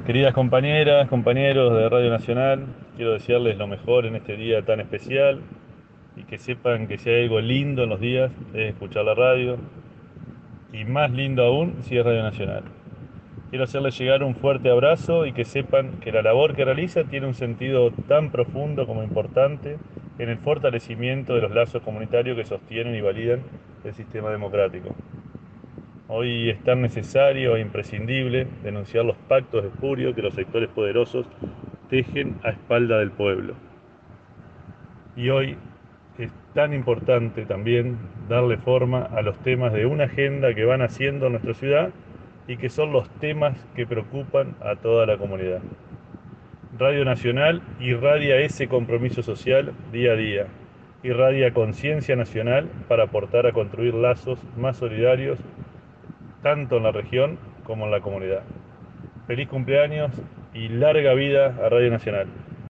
Queridas compañeras, compañeros de Radio Nacional, quiero desearles lo mejor en este día tan especial y que sepan que si hay algo lindo en los días es escuchar la radio y más lindo aún si es Radio Nacional. Quiero hacerles llegar un fuerte abrazo y que sepan que la labor que realiza tiene un sentido tan profundo como importante en el fortalecimiento de los lazos comunitarios que sostienen y validan el sistema democrático. Hoy es tan necesario e imprescindible denunciar los pactos espurios que los sectores poderosos tejen a espalda del pueblo. Y hoy es tan importante también darle forma a los temas de una agenda que van haciendo en nuestra ciudad y que son los temas que preocupan a toda la comunidad. Radio Nacional irradia ese compromiso social día a día, irradia conciencia nacional para aportar a construir lazos más solidarios tanto en la región como en la comunidad. Feliz cumpleaños y larga vida a Radio Nacional.